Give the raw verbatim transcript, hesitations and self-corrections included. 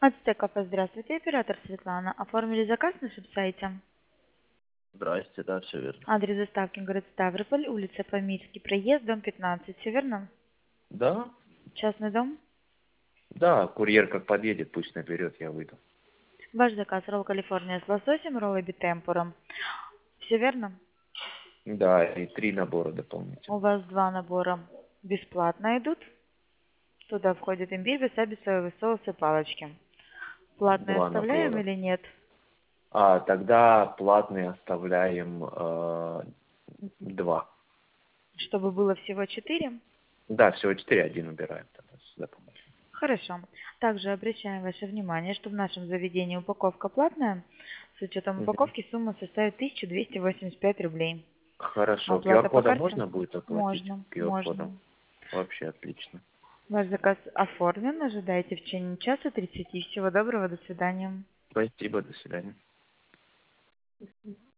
Ацтекафе, здравствуйте, оператор Светлана. Оформили заказ на нашем сайте? Здрасте, да, все верно. Адрес доставки город Ставрополь, улица Памирский, проезд, дом пятнадцать, все верно? Да? Частный дом? Да, курьер как подъедет, пусть наберет, я выйду. Ваш заказ ролл Калифорния с лососем, роллы битемпуром. Все верно? Да, и три набора У дополнительно. вас два набора бесплатно идут. Туда входит имбирь, васаби, соевый соус и палочки. Платные Два оставляем набора. или нет? А, тогда платные оставляем э, два. Чтобы было всего четыре? Да, всего четыре, один убираем тогда с дополнительным. Хорошо. Также обращаем ваше внимание, что в нашем заведении упаковка платная. С учетом Мгм. упаковки сумма составит тысяча двести восемьдесят пять рублей. Хорошо. Оплата по Q R-кодом карте? можно будет оплатить? Можно, Q R-кодом. можно. Вообще отлично. Ваш заказ оформлен. Ожидайте в течение часа тридцати. Всего доброго, до свидания. Спасибо, до свидания.